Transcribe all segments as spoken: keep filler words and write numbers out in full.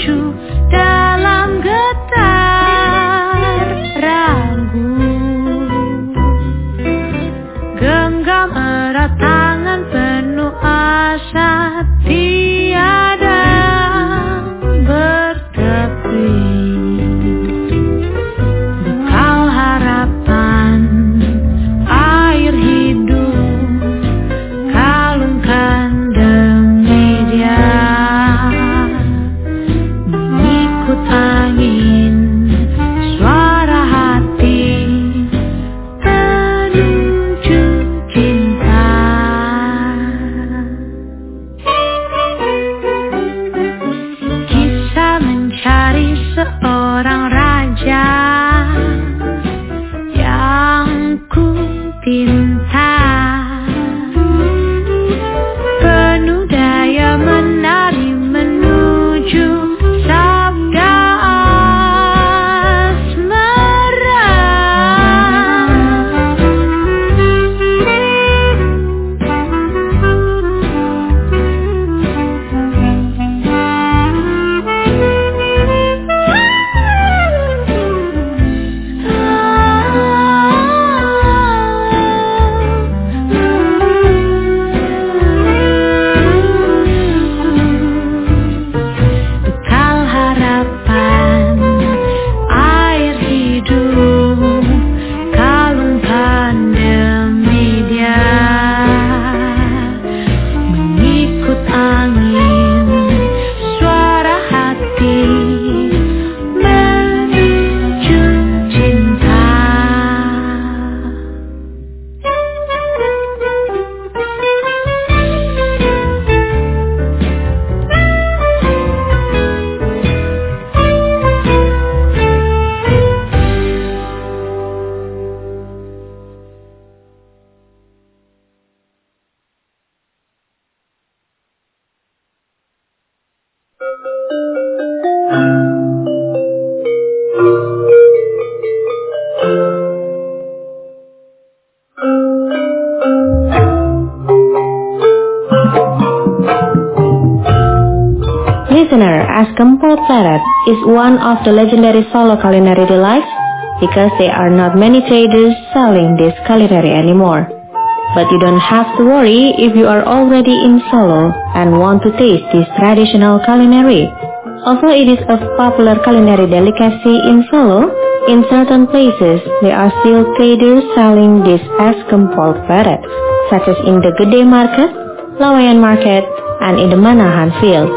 Listener, as Gempol Pleret is one of the legendary Solo culinary delights because there are not many traders selling this culinary anymore. But you don't have to worry if you are already in Solo and want to taste this traditional culinary. Although it is a popular culinary delicacy in Solo, in certain places there are still traders selling this as Gempol Pleret, such as in the Gede Market, Lawayan Market, and in the Manahan Field.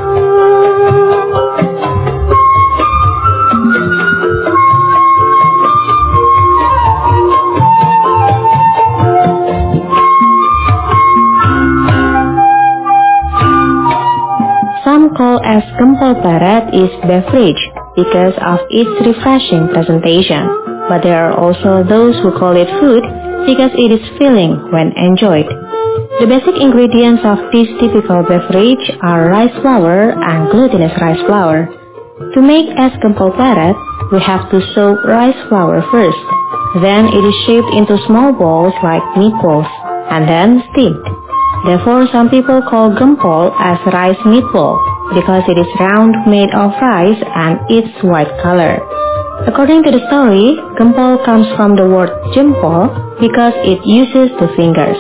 Some call as Gempol Pleret is beverage because of its refreshing presentation, but there are also those who call it food because it is filling when enjoyed. The basic ingredients of this typical beverage are rice flour and glutinous rice flour. To make as Gempol Pleret, we have to soak rice flour first. Then it is shaped into small balls like meatballs and then steamed. Therefore, some people call gempol as rice meatball because it is round, made of rice, and its white color. According to the story, gempol comes from the word jempol because it uses the fingers.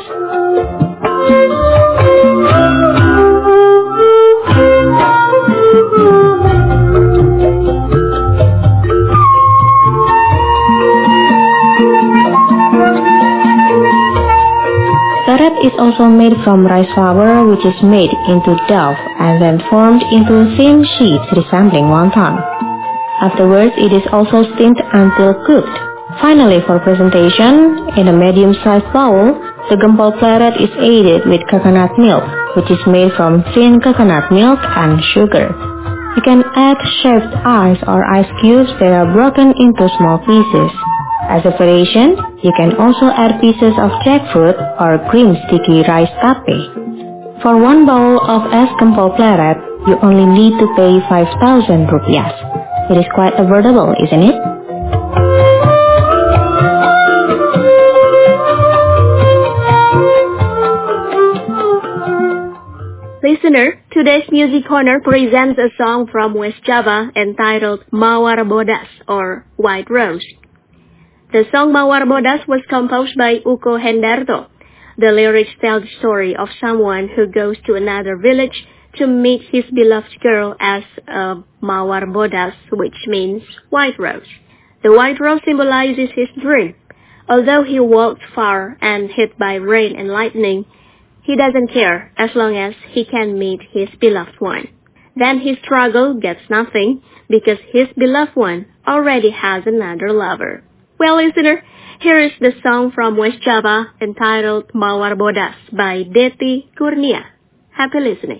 Pleret is also made from rice flour, which is made into dough and then formed into thin sheets resembling wonton. Afterwards, it is also steamed until cooked. Finally, for presentation, in a medium-sized bowl, the Gempol Pleret is aided with coconut milk, which is made from thin coconut milk and sugar. You can add shaved ice or ice cubes that are broken into small pieces. As a variation, you can also add pieces of jackfruit or green sticky rice tape. For one bowl of es Gempol Pleret, you only need to pay five thousand rupiahs. It is quite affordable, isn't it? Listener, to Today's Music Corner presents a song from West Java entitled Mawar Bodas or White Rose. The song Mawar Bodas was composed by Uko Hendarto. The lyrics tell the story of someone who goes to another village to meet his beloved girl as a Mawar Bodas, which means white rose. The white rose symbolizes his dream. Although he walked far and hit by rain and lightning, he doesn't care as long as he can meet his beloved one. Then his struggle gets nothing because his beloved one already has another lover. Well, listener, here is the song from West Java entitled Mawar Bodas by Deti Kurnia. Happy listening.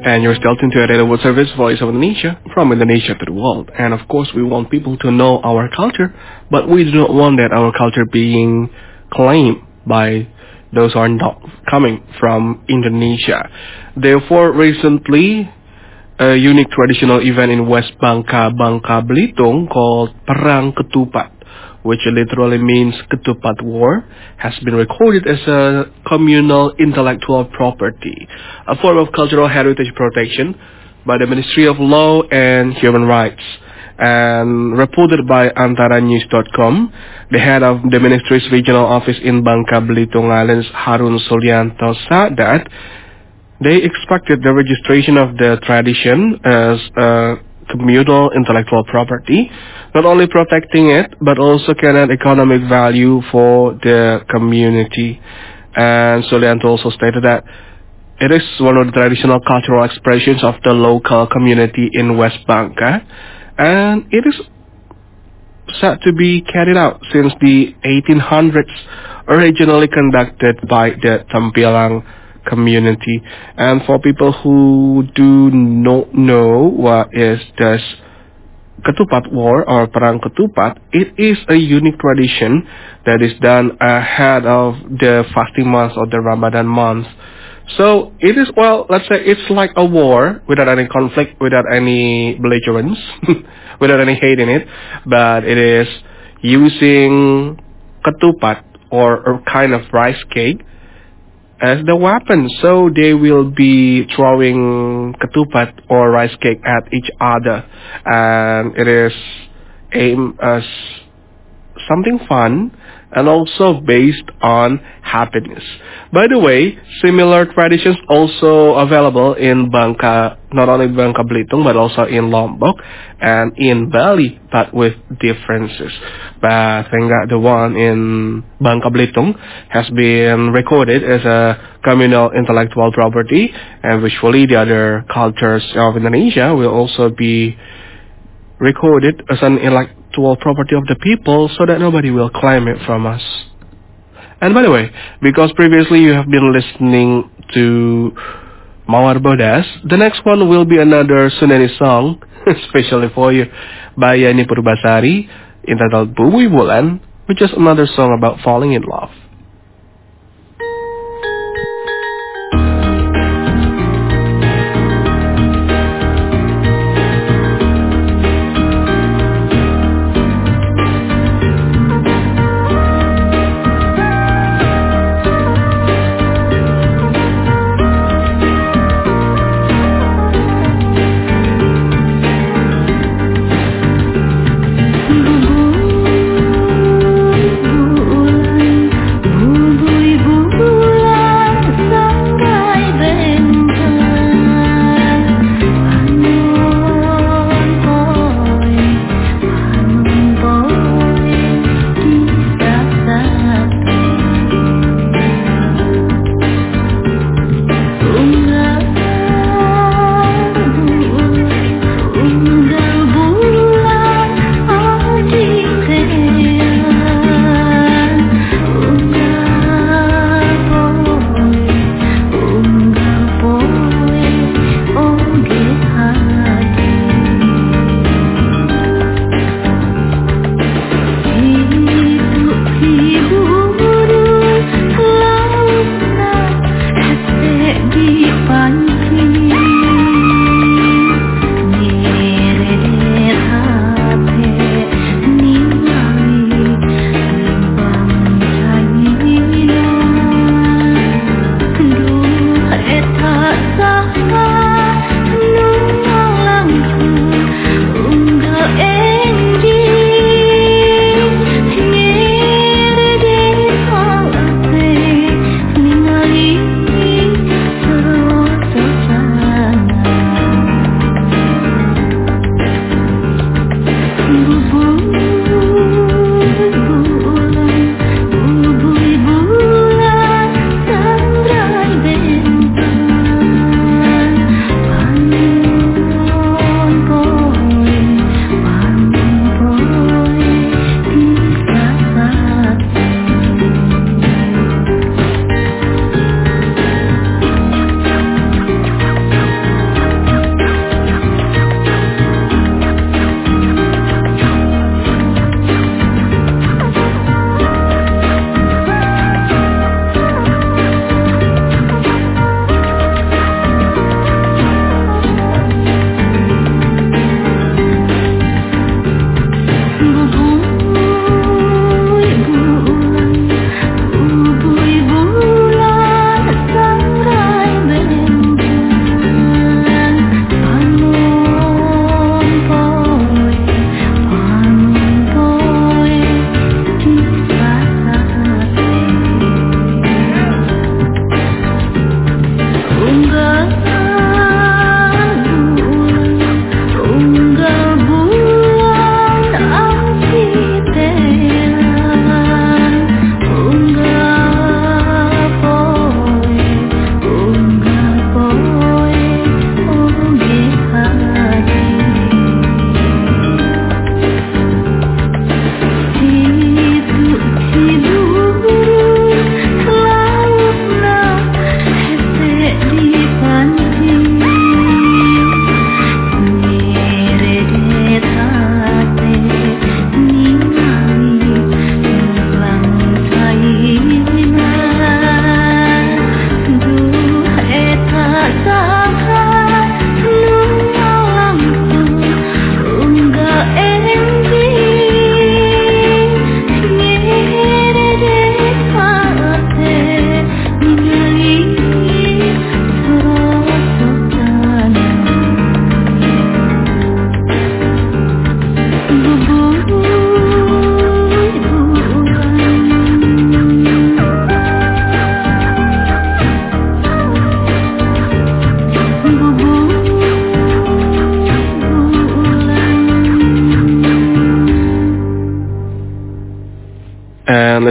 And you're still tuned to a Radio World Service, Voice of Indonesia, from Indonesia to the world. And of course, we want people to know our culture, but we do not want that our culture being claimed by those who are not coming from Indonesia. Therefore, recently, a unique traditional event in West Bangka, Bangka Belitung, called Perang Ketupat, which literally means Ketupat War, has been recorded as a communal intellectual property, a form of cultural heritage protection by the Ministry of Law and Human Rights. And reported by Antara News dot com, the head of the ministry's regional office in Bangka Belitung Islands, Harun Sulianto, said that they expected the registration of the tradition as a communal intellectual property, not only protecting it, but also can add economic value for the community. And Sulianto also stated that it is one of the traditional cultural expressions of the local community in West Bangka, and it is said to be carried out since the eighteen hundreds, originally conducted by the Tempilang community. And for people who do not know what is this Ketupat War or Perang Ketupat, it is a unique tradition that is done ahead of the fasting month or the Ramadan month. So it is, well, let's say it's like a war without any conflict, without any belligerence, without any hate in it, but it is using ketupat or a kind of rice cake as the weapon. So they will be throwing ketupat or rice cake at each other, and it is aimed as something fun and also based on happiness. By the way, similar traditions also available in Bangka, not only Bangka Belitung, but also in Lombok and in Bali, but with differences. But I think that the one in Bangka Belitung has been recorded as a communal intellectual property, and visually the other cultures of Indonesia will also be recorded as an intellectual property of the people, so that nobody will claim it from us. And by the way, because previously you have been listening to Mawar Bodas, the next one will be another Sundanese song, especially for you, by Yani Purbasari, entitled Bubui Bulan, which is another song about falling in love.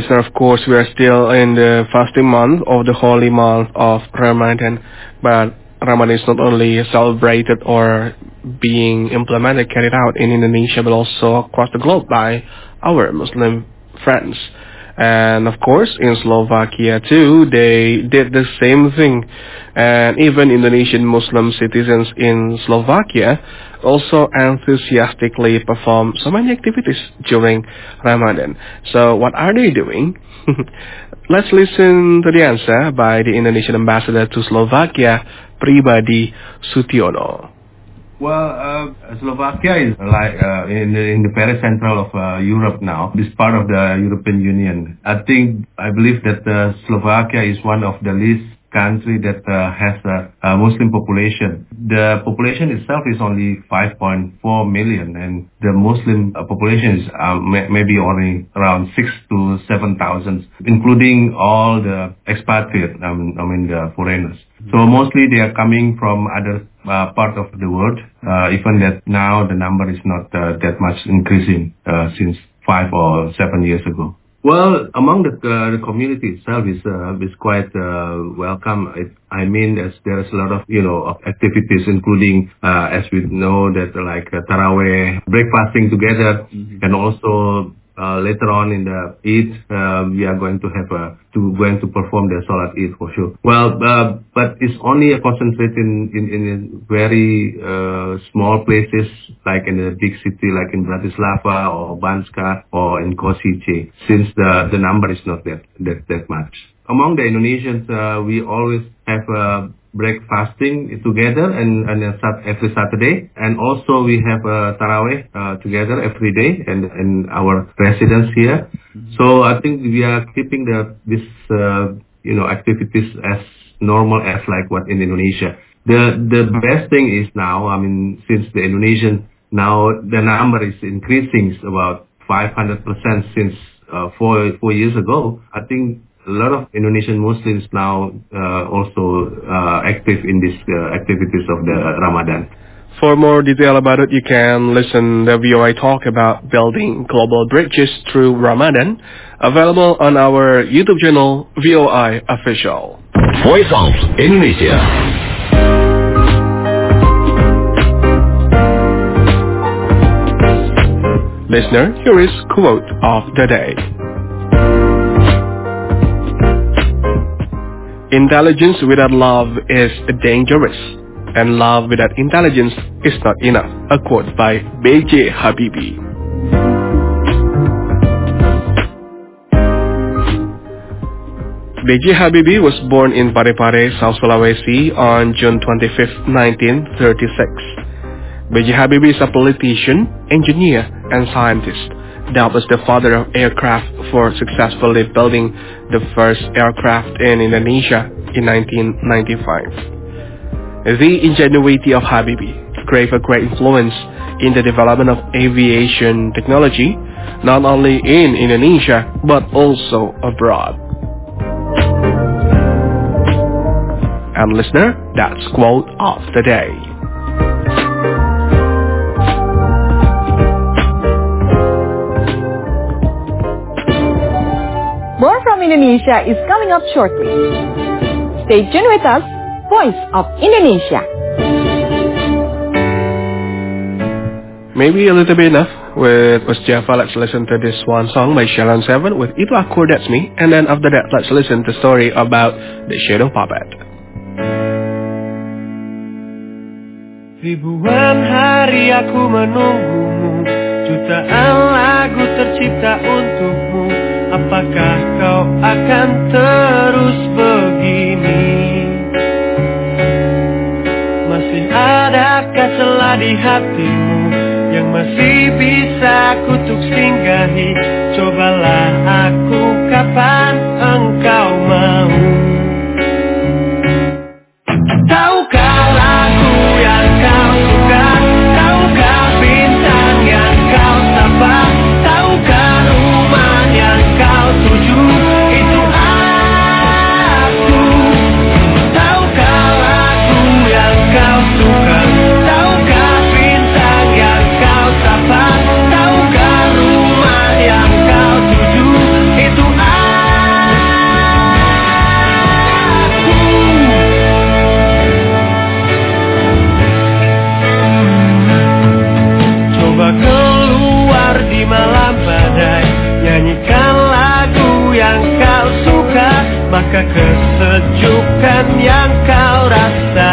listener, of course, we are still in the fasting month of the holy month of Ramadan, but Ramadan is not only celebrated or being implemented, carried out in Indonesia, but also across the globe by our Muslim friends. And of course, in Slovakia too, they did the same thing. And even Indonesian Muslim citizens in Slovakia also enthusiastically perform so many activities during Ramadan. So what are they doing? Let's listen to the answer by the Indonesian ambassador to Slovakia, Pribadi Sutiono. Well, uh, Slovakia is like uh, in, the, in the very central of uh, Europe now. This part of the European Union. I think, I believe that uh, Slovakia is one of the least country that uh, has a, a Muslim population. The population itself is only five point four million, and the Muslim uh, population is uh, may, maybe only around six to seven thousand, including all the expatriate, I mean, I mean the foreigners. So mostly they are coming from other uh, part of the world, uh, even that now the number is not uh, that much increasing uh, since five or seven years ago. Well, among the, uh, the community itself is uh, is quite uh, welcome. It, I mean, there's there's a lot of you know of activities, including uh, as we know that uh, like uh, Taraweh, breakfasting together, mm-hmm. and also uh, later on in the Eid, uh, we are going to have a to going to perform the Salat Eid for sure. Well, uh, but it's only a concentrate in in, in very uh, small places, like in a big city like in Bratislava or Banska or in Kosice, since the the number is not that that that much. Among the Indonesians, uh, we always have a breakfasting together and, and every Saturday, and also we have a Taraweh uh, together every day and in our residence here. Mm-hmm. So I think we are keeping the this uh, you know activities as normal as like what in Indonesia. The the best thing is now, I mean, since the Indonesian now the number is increasing about five hundred percent since uh, four four years ago. I think a lot of Indonesian Muslims now uh, also uh, active in these uh, activities of the Ramadan. For more detail about it, you can listen to the V O I talk about building global bridges through Ramadan, available on our YouTube channel, V O I Official. Voice of Indonesia. Listener, here is quote of the day. Intelligence without love is dangerous, and love without intelligence is not enough. A quote by B J Habibie. B J Habibie was born in Parepare, South Sulawesi on June twenty-fifth, nineteen thirty-six. B J Habibie is a politician, engineer, and scientist that was the father of aircraft for successfully building the first aircraft in Indonesia in nineteen ninety-five. The ingenuity of Habibie gave a great influence in the development of aviation technology, not only in Indonesia, but also abroad. And listener, that's quote of the day. More from Indonesia is coming up shortly. Stay tuned with us, Voice of Indonesia. Maybe a little bit enough with West Java. Let's listen to this one song by Shalon Seven with Itu Aku That's Me. And then after that, let's listen to the story about the Shadow Puppet. Ribuan hari aku menunggumu, jutaan lagu tercipta untukmu. Apakah kau akan terus begini? Masih adakah celah di hatimu yang masih bisa kutuk singgahi? Cobalah aku kapan engkau mau. Tahukah lagu yang kau suka? Tahukah bintang yang kau sapa? Tahukah rumah yang kau tuju? Itu aku. Tahukah lagu yang kau suka? Tahukah bintang yang kau sapa? Tahukah rumah yang kau tuju? Itu aku. kehangatan yang kau rasa.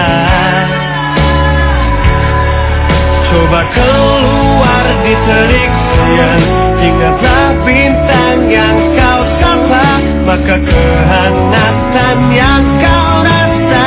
Coba keluar di terik siang, ingatlah bintang yang kau sapa, maka kehangatan yang kau rasa.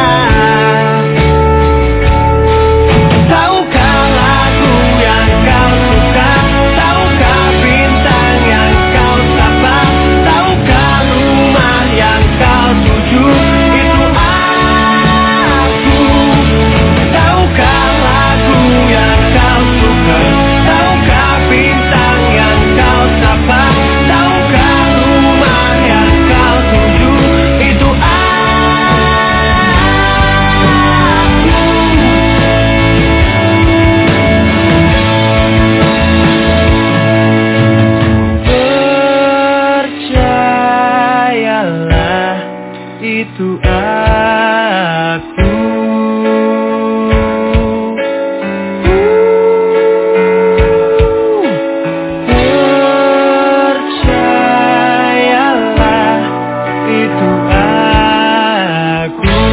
Tahukah lagu yang kau suka, tahukah bintang yang kau sapa, tahukah rumah yang kau tuju, itu aku. Tahukah lagu yang kau suka, tahukah bintang yang kau sapa, tahukah rumah yang kau tuju, itu percayalah, itu aku. Percayalah, itu aku.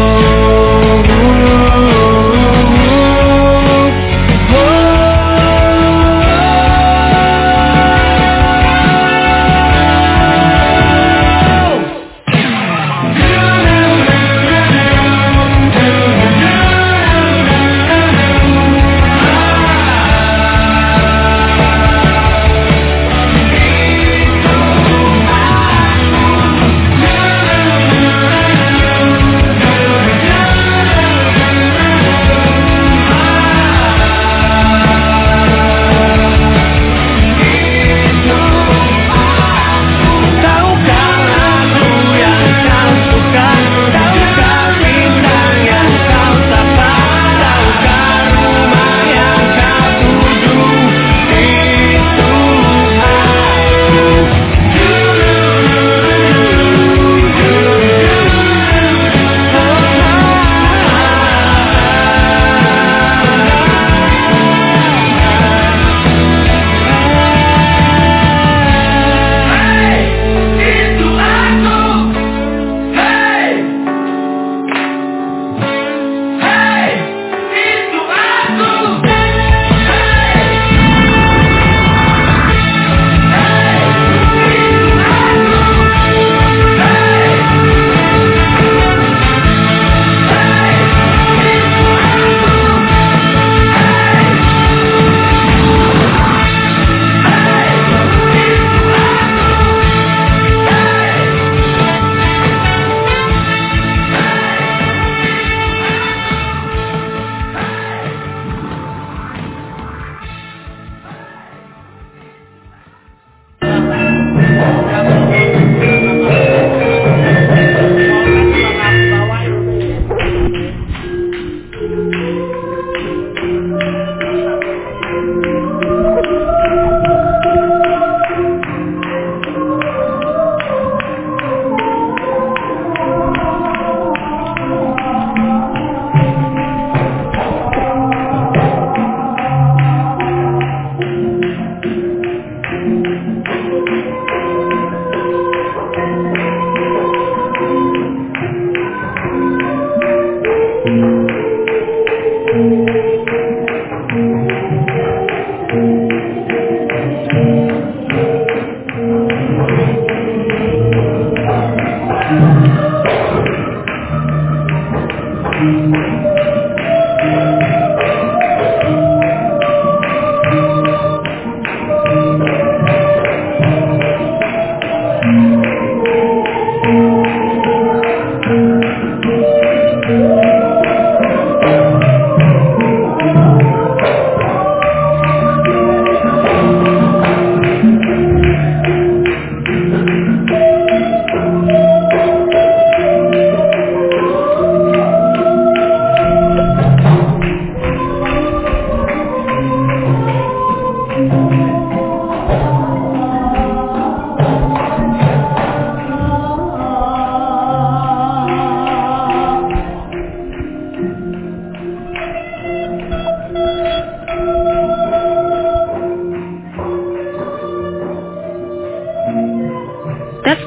Tahukah lagu yang kau suka, tahukah bintang yang kau sapa, tahukah rumah yang kau tuju, itu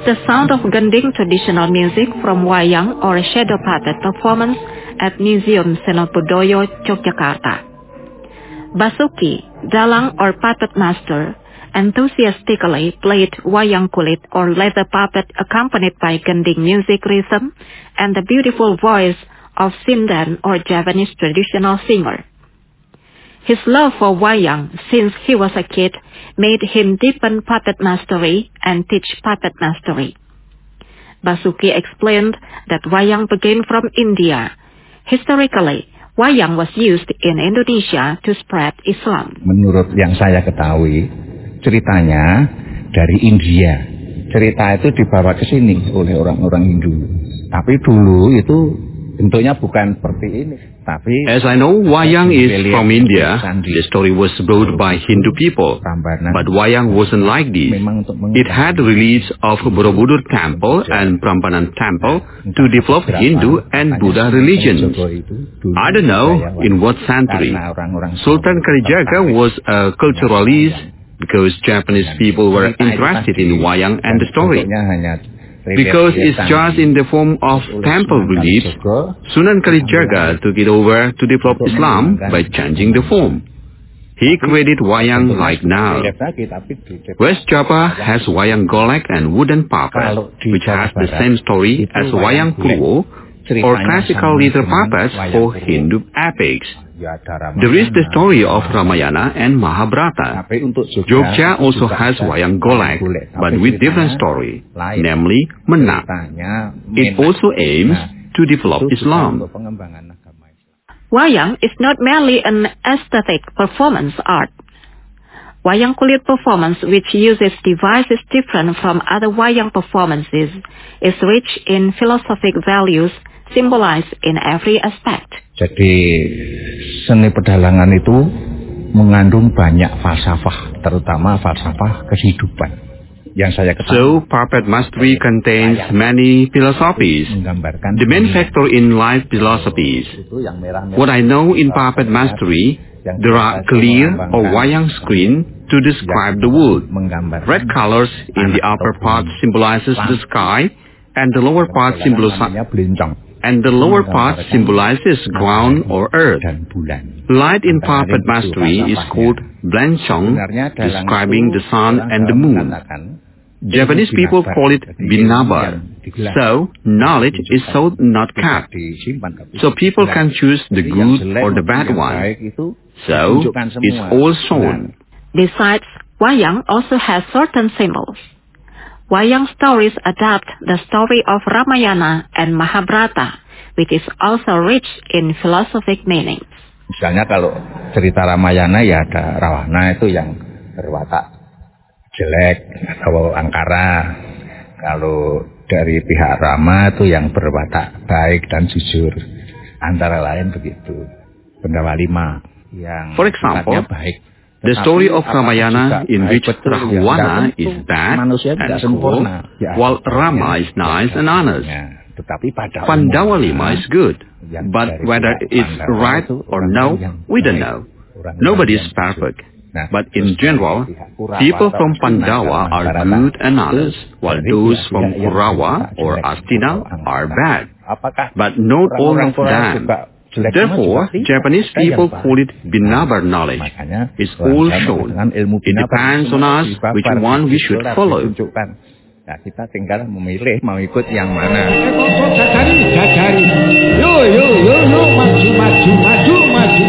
the sound of gending traditional music from wayang or shadow puppet performance at Museum Seno Budoyo, Yogyakarta. Basuki, dalang or puppet master, enthusiastically played wayang kulit or leather puppet accompanied by gending music rhythm and the beautiful voice of Sindan or Javanese traditional singer. His love for wayang since he was a kid made him deepen puppet mastery and teach puppet mastery. Basuki explained that wayang began from India. Historically, wayang was used in Indonesia to spread Islam. Menurut yang saya ketahui, ceritanya dari India. Cerita itu dibawa ke sini oleh orang-orang Hindu. Tapi dulu itu bentuknya bukan seperti ini. Tapi as I know, wayang is from India. The story was brought by Hindu people. But wayang wasn't like this. It had release of Borobudur Temple and Prambanan Temple to develop Hindu and Buddha religions. I don't know in what century. Sultan Kalijaga was a culturalist because Japanese people were interested in wayang and the story. Because it's just in the form of temple beliefs, Sunan Kalijaga took it over to develop Islam by changing the form. He created wayang like now. West Java has wayang golek and wooden puppet, which has the same story as wayang kulo, or classical little puppets for Hindu epics. There is the story of Ramayana and Mahabharata. Jogja also has wayang golek, but with different story, namely Menak. It also aims to develop Islam. Wayang is not merely an aesthetic performance art. Wayang kulit performance, which uses devices different from other wayang performances, is rich in philosophic values symbolized in every aspect. Jadi seni pedalangan itu mengandung banyak falsafah, terutama falsafah kehidupan. Yang saya ketahui. So puppet mastery contains many philosophies. The main factor in life philosophies. What I know in puppet mastery, there are clear or wayang screen to describe the world. Red colors in the upper part symbolizes the sky, and the lower part symbolizes and the lower part symbolizes ground or earth. Light in puppet mastery is called Blanchong, describing the sun and the moon. Japanese people call it binabar. So, knowledge is so not kept. So people can choose the good or the bad one. So, it's all shown. Besides, wayang also has certain symbols. Wayang stories adapt the story of Ramayana and Mahabharata, which is also rich in philosophic meanings. Misalnya kalau cerita Ramayana ya ada Rawana itu yang berwatak jelek atau angkara. Kalau dari pihak Rama itu yang berwatak baik dan jujur. Antara lain begitu. Bendawa lima yang For example, baik. The story of Ramayana in which Rahwana is bad and cruel, while Rama is nice and honest. Pandawa lima is good, but whether it's right or no, we don't know. Nobody is perfect. But in general, people from Pandawa are good and honest, while those from Kurawa or Astina are bad. But not all of them. Therefore, Japanese people call it binabar knowledge. It's all shown. It depends on us which one we should follow. Nah, kita tinggal memilih mau ikut yang mana. Jajari, jajari. Yo, yo, yo, yo, maju, maju, maju, maju.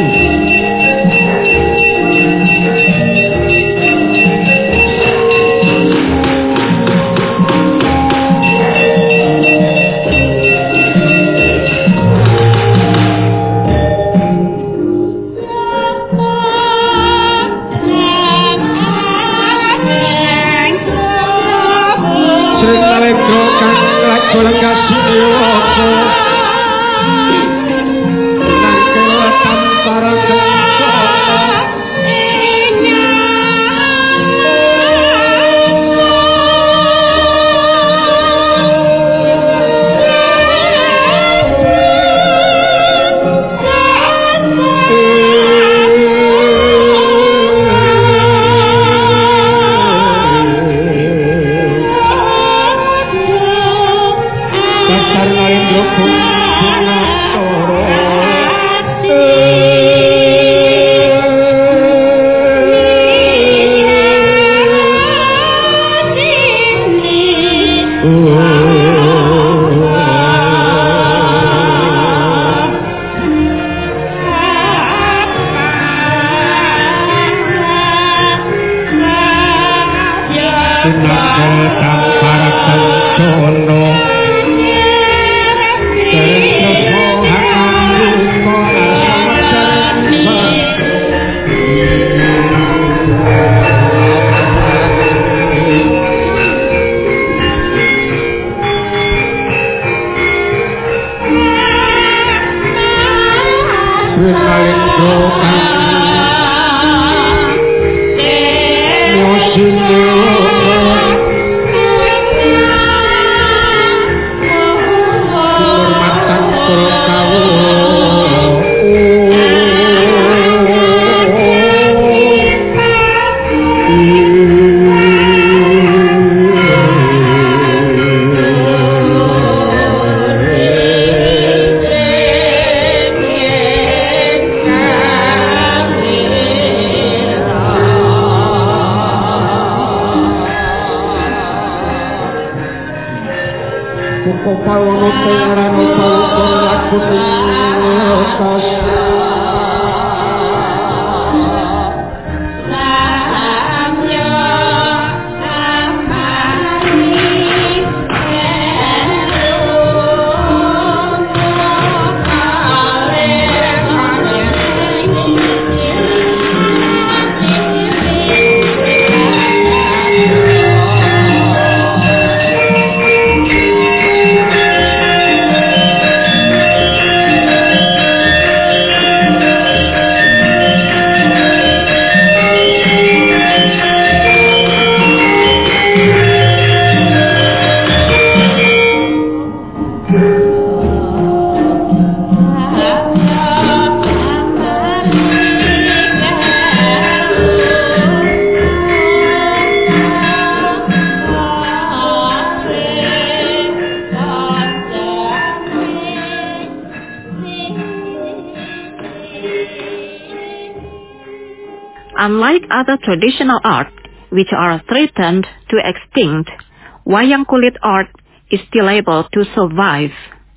Unlike other traditional art, which are threatened to extinct, wayang kulit art is still able to survive.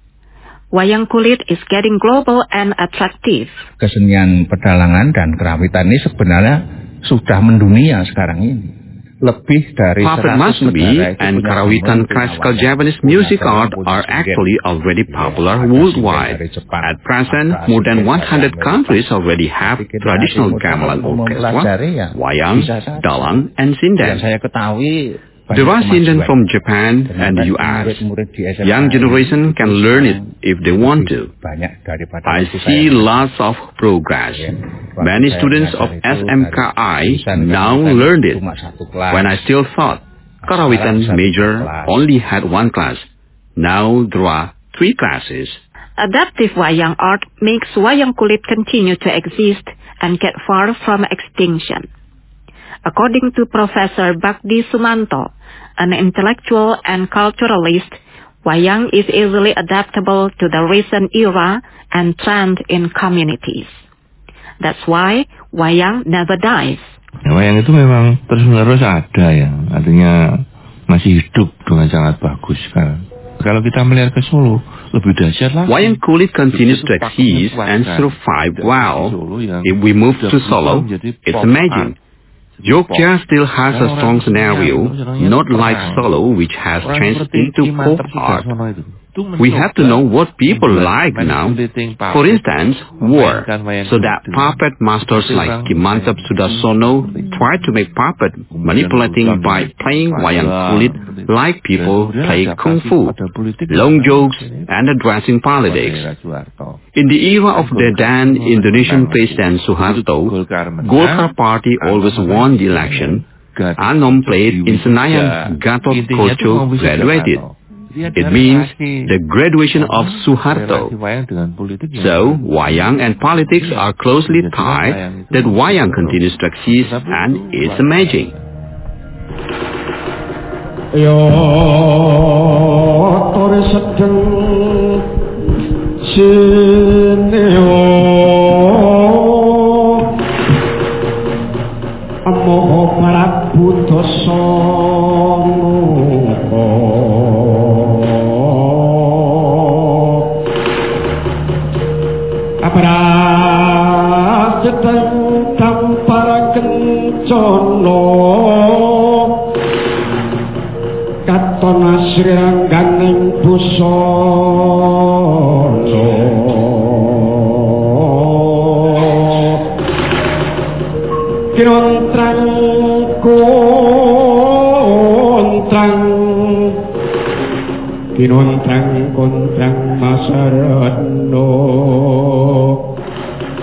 Wayang kulit is getting global and attractive. Kesenian pedalangan dan kerawitan ini sebenarnya sudah mendunia sekarang ini. Lebih dari Puppet Matsuri and Karawitan classical Japanese music art are actually already popular worldwide. At present, more than one hundred countries already have traditional gamelan orchestra, wayang, dalang, and sinden. There are sinden from Japan and the U S. Young generation can learn it if they want to. I see lots of progress. Many students of S M K I now learned it. When I still thought Karawitan major only had one class, now there are three classes. Adaptive wayang art makes wayang kulit continue to exist and get far from extinction. According to Professor Bakdi Sumanto, an intellectual and culturalist, wayang is easily adaptable to the recent era and trend in communities. That's why wayang never dies. Ya, wayang itu memang terus-menerus ada ya, artinya masih hidup dengan sangat bagus kan. Kalau kita melihat ke Solo, lebih dahsyat lagi. Wayang kulit continues to exist and survive well. If we move to Solo, it's amazing. Jogja still has a strong scenario, not like Solo, which has changed into pop art. We have to know what people like now. For instance, war, so that puppet masters like Ki Mantap Sudarsono try to make puppet manipulating by playing wayang kulit like people play kung fu, long jokes, and addressing politics. In the era of the then Indonesian President Suharto, Golkar Party always won the election. Anom played in Senayan, Gatot Koco graduated. It means the graduation of Suharto. So, wayang and politics are closely tied, that wayang continues to exist and it's amazing. Yo tore sedeng sineo amoh Prabu Dasana abrajeteng dampar kencana katon asri rangganing busana kinontrang kontrang kinontrang kontrang masarana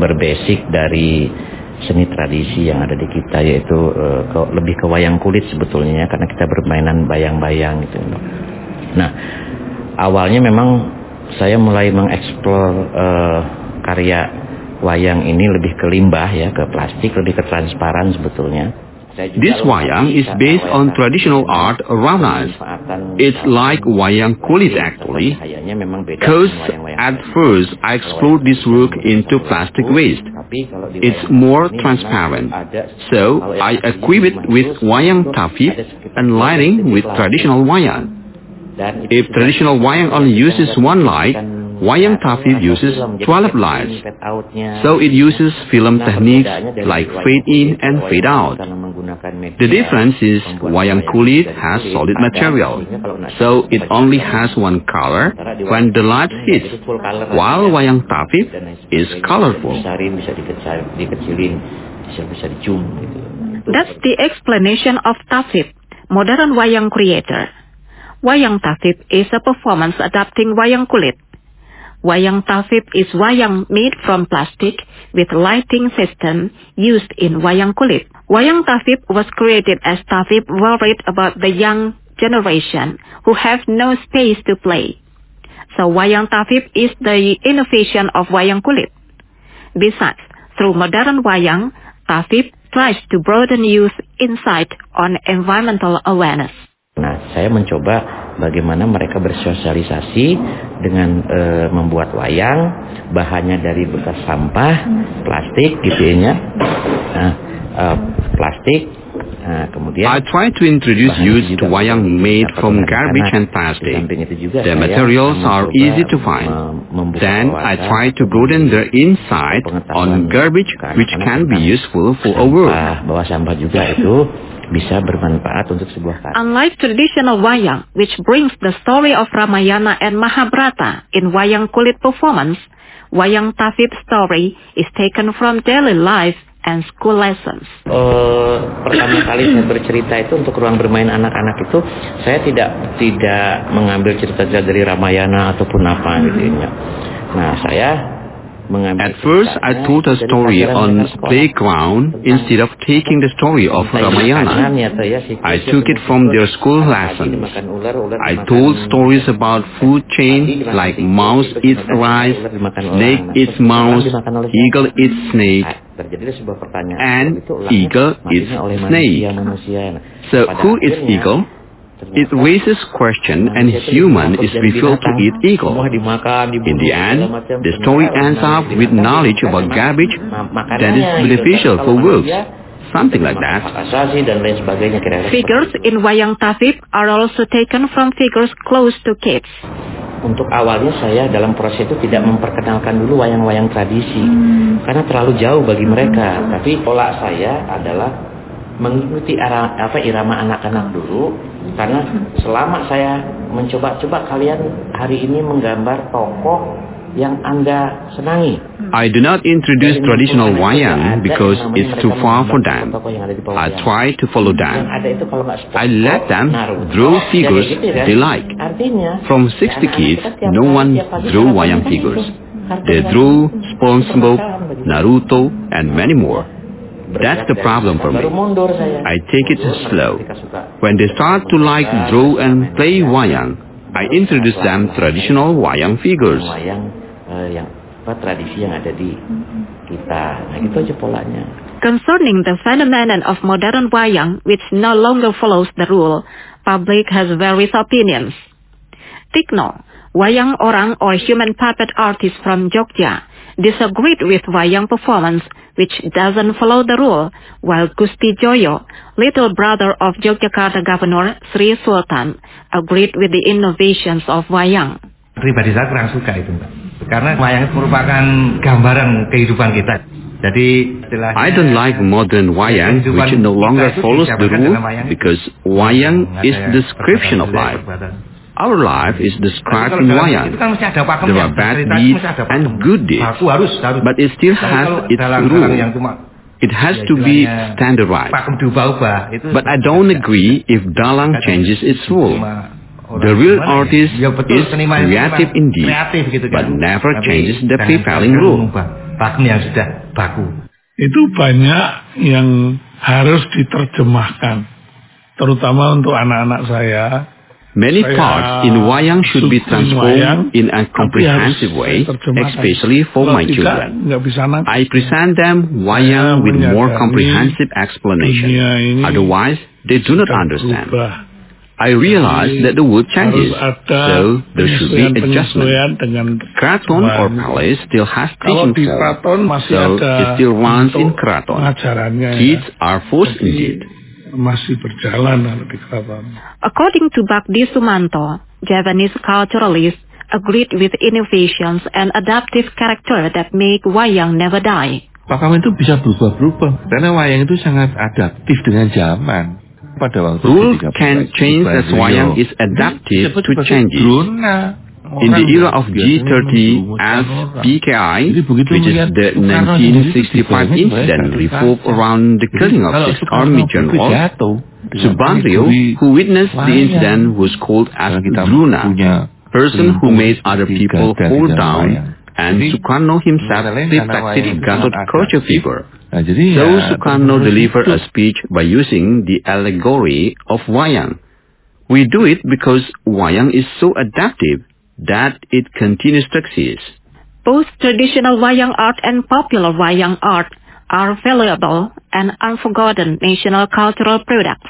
berbasic dari seni tradisi yang ada di kita, yaitu uh, ke, lebih ke wayang kulit sebetulnya, karena kita bermainan bayang-bayang gitu. Nah, awalnya memang saya mulai mengeksplor uh, karya wayang ini lebih ke limbah ya, ke plastik, lebih ke transparan sebetulnya. This wayang is based on traditional art around us. It's like wayang kulit actually, because at first I explored this work into plastic waste. It's more transparent, so I equip it with wayang tafib and lighting with traditional wayang. If traditional wayang only uses one light, wayang tafib uses twelve lights, so it uses film techniques like fade in and fade out. The difference is wayang kulit has solid material, so it only has one color when the light hits, while wayang tafib is colorful. That's the explanation of tafib, modern wayang creator. Wayang tafib is a performance adapting wayang kulit. Wayang tafib is wayang made from plastic with lighting system used in wayang kulit. Wayang tafib was created as tafib worried about the young generation who have no space to play. So wayang tafib is the innovation of wayang kulit. Besides, through modern wayang, tafib tries to broaden youth insight on environmental awareness. Nah, saya mencoba bagaimana mereka bersosialisasi dengan e, membuat wayang, bahannya dari bekas sampah, plastik gitu ya. Nah, e, plastik. Nah, kemudian I try to introduce youth to wayang made from garbage and plastic. The materials are easy to find. Then I try to broaden their insight on garbage, which can be useful for a world. Bahwa sampah juga itu bisa bermanfaat untuk sebuah karya. Unlike traditional wayang, which brings the story of Ramayana and Mahabharata in wayang kulit performance, wayang tafib story is taken from daily life and school lessons. Uh, pertama kali saya bercerita itu untuk ruang bermain anak-anak itu, saya tidak tidak mengambil cerita-cerita dari Ramayana ataupun apa gitu ya. Nah, saya At first, I told a story on playground instead of taking the story of Ramayana. I took it from their school lessons. I told stories about food chain like mouse eats rice, snake eats mouse, eagle eats snake, and eagle eats snake. So who is eagle? It raises question and human is revealed to eat eagle. In the end, the story ends up with knowledge about garbage that is beneficial for works. Something like that. Figures in wayang tafib are also taken from figures close to kids. Untuk awalnya saya dalam proses itu tidak memperkenalkan dulu wayang-wayang tradisi karena terlalu jauh bagi mereka. Tapi pola saya adalah mengikuti ara, apa irama anak-anak dulu, karena selama saya mencoba-coba kalian hari ini menggambar tokoh yang Anda senangi. I do not introduce traditional wayang because it's too far for them. I try to follow them. I let them draw figures they like. From sixty kids, no one drew wayang figures. They drew SpongeBob, Naruto, and many more. That's the problem for me. I take it slow. When they start to like draw and play wayang, I introduce them traditional wayang figures. Concerning the phenomenon of modern wayang, which no longer follows the rule, public has various opinions. Tikno, wayang orang or human puppet artist from Jogja, disagreed with wayang performance, which doesn't follow the rule, while Gusti Joyo, little brother of Yogyakarta Governor Sri Sultan, agreed with the innovations of wayang. Pribadi saya kurang suka itu, Mbak. Karena wayang merupakan gambaran kehidupan kita. Jadi I don't like modern wayang, which no longer follows the rule, because wayang is the description of life. Our life is described in wayang. There are bad deeds and good deeds, but it still has its rule. It has to be standardized. But I don't agree if dalang changes its rule. The real artist is creative indeed, but never changes the prevailing rule. pakem yang sudah baku. Itu banyak yang harus diterjemahkan, terutama untuk anak-anak saya. Many parts in wayang should be transformed in a comprehensive way, especially for my children. I present them wayang with more comprehensive explanation. Otherwise, they do not understand. I realize that the world changes, so there should be adjustment. Kraton or palace still has teaching form, so it still runs in Kraton. Kids are forced indeed. Masih berjalan di Kraton. According to Bagdi Sumanto, Japanese culturalists agreed with innovations and adaptive character that make wayang never die. Pakem itu bisa berubah-berubah karena wayang itu sangat adaptif dengan zaman. Pada waktu rules can change as wayang is adaptive to changes. In the era of G thirty F P K I, which is the nineteen sixty-five incident revolved around the killing of six army generals, Subandrio, who witnessed the incident, was called as Druna, person who made other people fall down, and Sukarno himself reflected Gatot Kaca figure. So Sukarno delivered a speech by using the allegory of wayang. We do it because wayang is so adaptive that it continues to exist. Both traditional wayang art and popular wayang art are valuable and unforgotten national cultural products.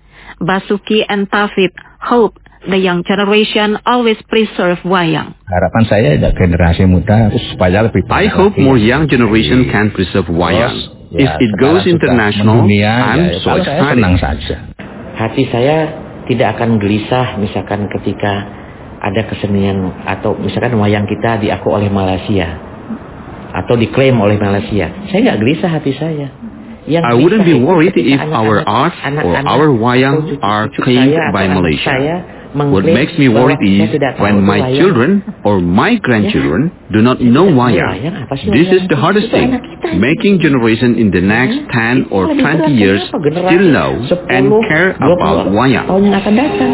Basuki and Tafid hope the young generation always preserve wayang. Harapan saya ada generasi muda supaya lebih. I hope more young generation can preserve wayang. If it goes international, I'm so excited. Senang saja. Hati saya tidak akan gelisah misalkan ketika ada kesenian atau misalkan wayang kita diaku oleh Malaysia atau diklaim oleh Malaysia. Saya nggak gelisah hati saya. Yang I wouldn't be worried if our art or our wayang are claimed by Malaysia. What makes me worried is when my children or my grandchildren do not know wayang. This is the hardest thing, making generation in the next ten or twenty years still know and care about wayang. Tahun yang akan datang.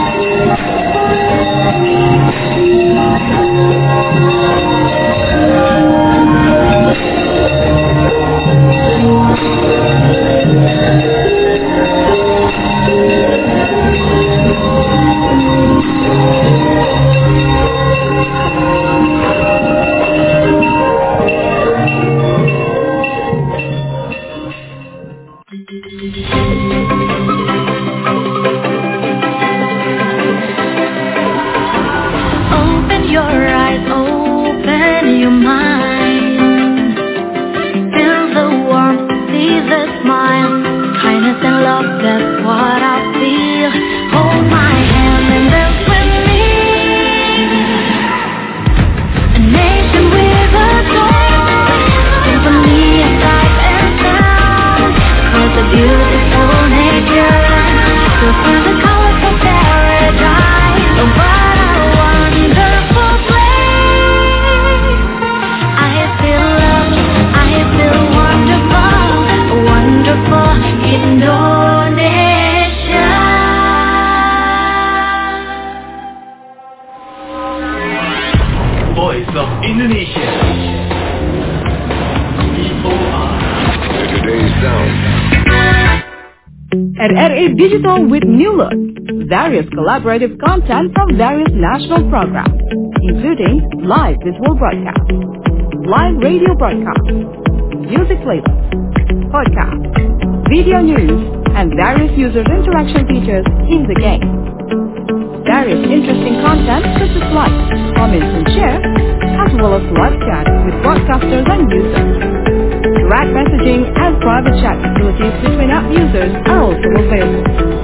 R R A Digital with New Look, various collaborative content from various national programs, including live visual broadcasts, live radio broadcasts, music playlists, podcasts, video news, and various user interaction features in the game. Various interesting content such as likes, comments, and share, as well as live chat with broadcasters and users. Direct messaging and private chat facilities between app users are also available.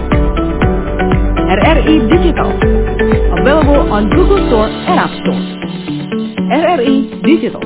R R E Digital, available on Google Store and App Store. R R E Digital.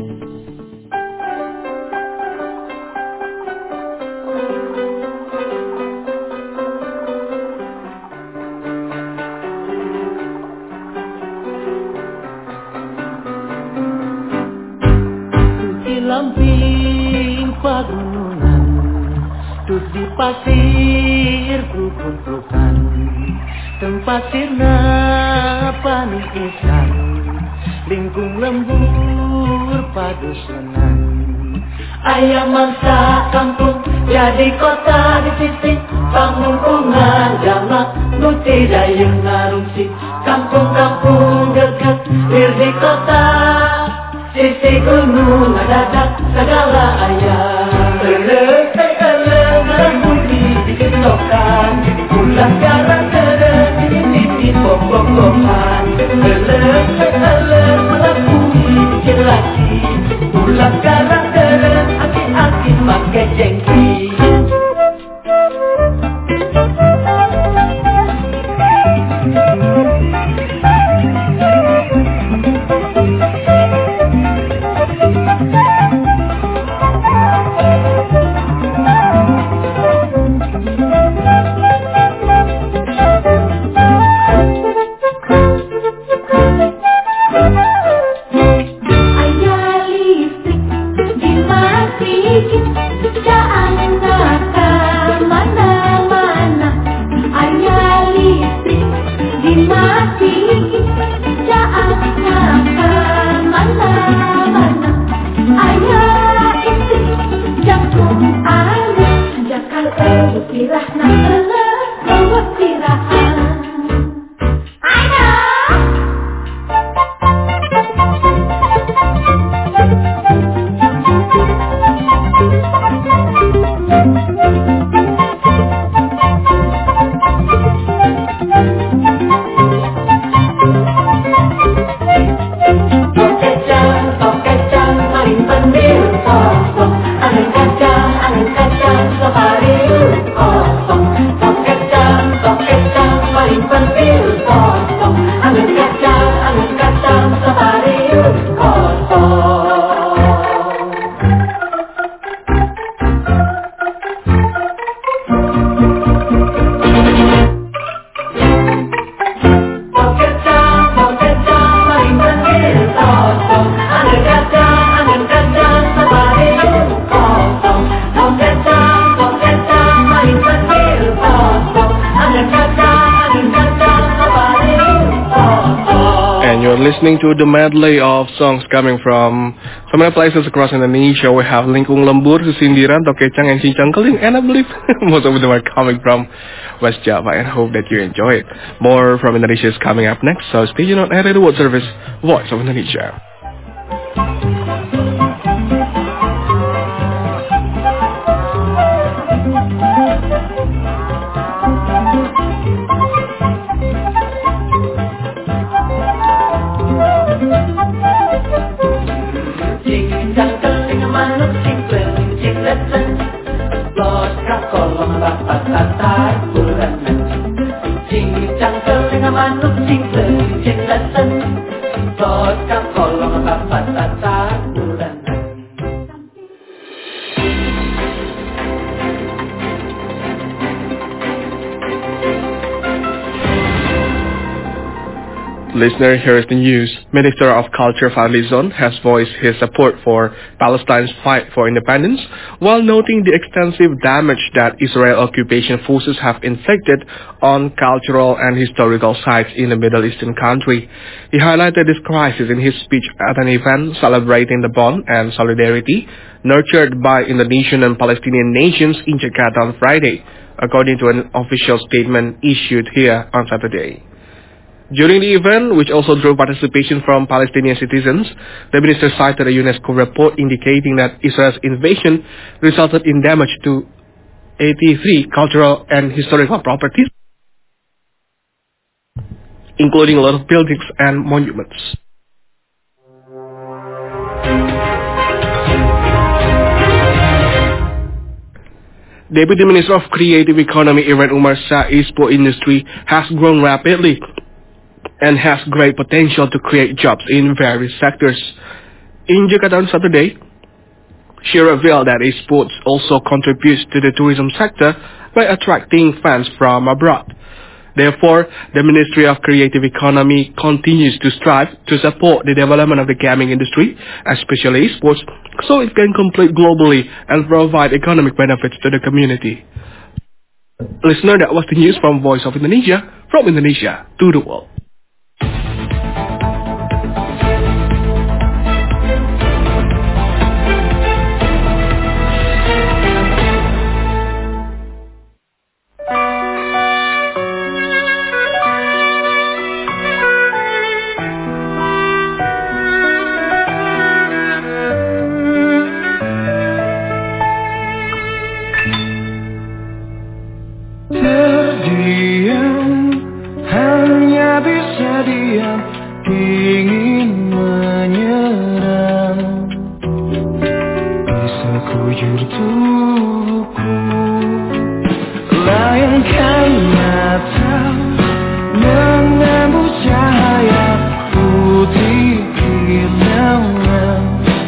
Lamping pagunungan, duduk di pasir bubuk-bukan, tempat sirna panisan, lingkung lembut padu senang. Ayam mangsa kampung jadi kota di sisi pamungkungan jamak nuti dayung narungsi kampung-kampung dekat bir di kota sisi gunung adadak segala ayam eleh eleh merah putih dikitokan pulang garam terus di pokok-pokokan eleh eleh merah putih dikit lagi pulang garam terus aki-aki pakai jengki. Listening to the medley of songs coming from so many places across Indonesia. We have Lingkung Lembur, Susindiran, Tokecang, and Cincang Keling, and I believe most of them are coming from West Java, and I hope that you enjoy it. More from Indonesia is coming up next, so stay tuned on R R I World Service, Voice of Indonesia. Listener, here is the news. Minister of Culture Fadli Zon has voiced his support for Palestine's fight for independence, while noting the extensive damage that Israel occupation forces have inflicted on cultural and historical sites in the Middle Eastern country. He highlighted this crisis in his speech at an event celebrating the bond and solidarity nurtured by Indonesian and Palestinian nations in Jakarta on Friday, according to an official statement issued here on Saturday. During the event, which also drew participation from Palestinian citizens, the minister cited a UNESCO report indicating that Israel's invasion resulted in damage to eighty-three cultural and historical properties, including a lot of buildings and monuments. Deputy Minister of Creative Economy Iran Umar said e-sport industry has grown rapidly and has great potential to create jobs in various sectors. In Jakarta on Saturday, she revealed that esports also contributes to the tourism sector by attracting fans from abroad. Therefore, the Ministry of Creative Economy continues to strive to support the development of the gaming industry, especially esports, so it can compete globally and provide economic benefits to the community. Listener, that was the news from Voice of Indonesia, from Indonesia to the world. Terangkan mata menembus cahaya putih hitamnya.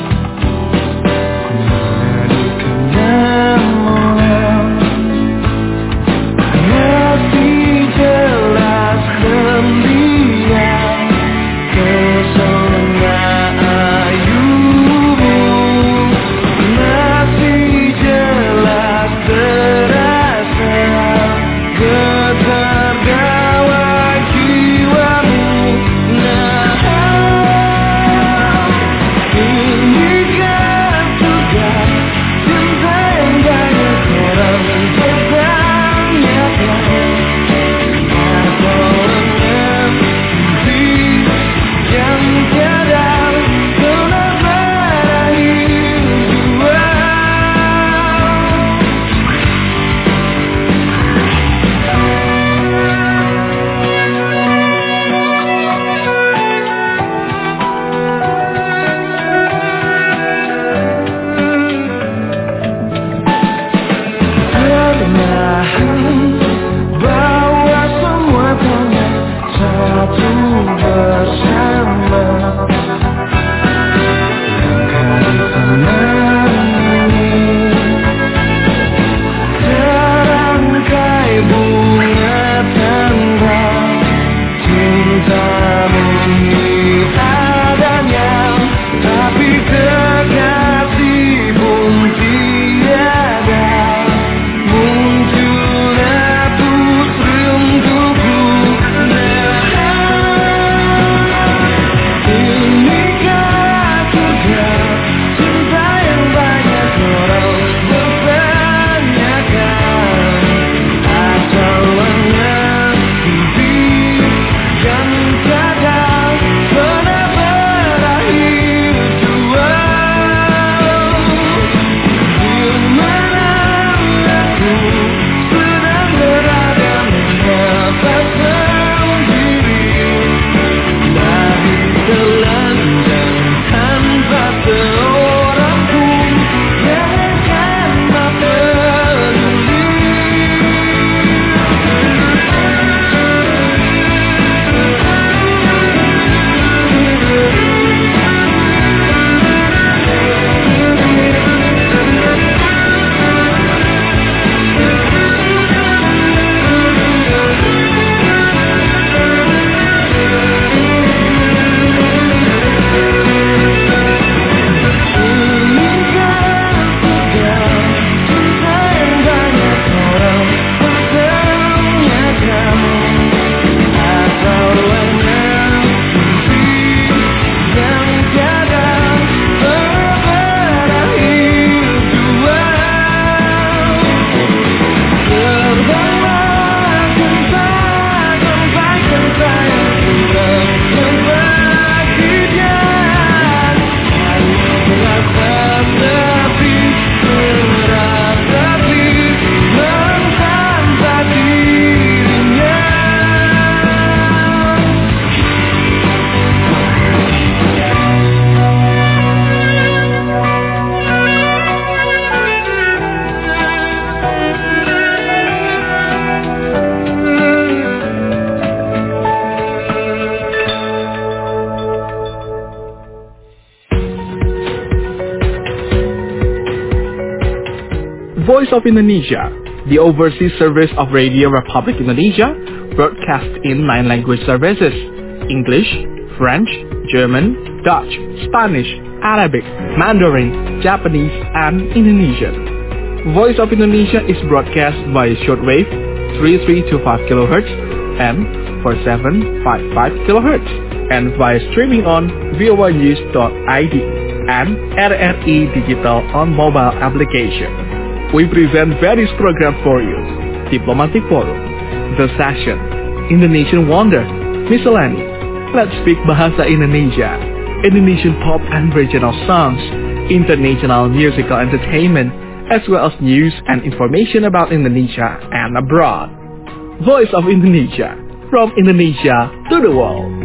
Voice of Indonesia, the overseas service of Radio Republic Indonesia, broadcast in nine language services: English, French, German, Dutch, Spanish, Arabic, Mandarin, Japanese, and Indonesian. Voice of Indonesia is broadcast by shortwave three three two five kilohertz and four seven five five kilohertz, and via streaming on voa news dot I D and R R I Digital on mobile application. We present various programs for you: Diplomatic Forum, The Session, Indonesian Wonder, Miscellany, Let's Speak Bahasa Indonesia, Indonesian Pop and Regional Songs, International Musical Entertainment, as well as news and information about Indonesia and abroad. Voice of Indonesia, from Indonesia to the world.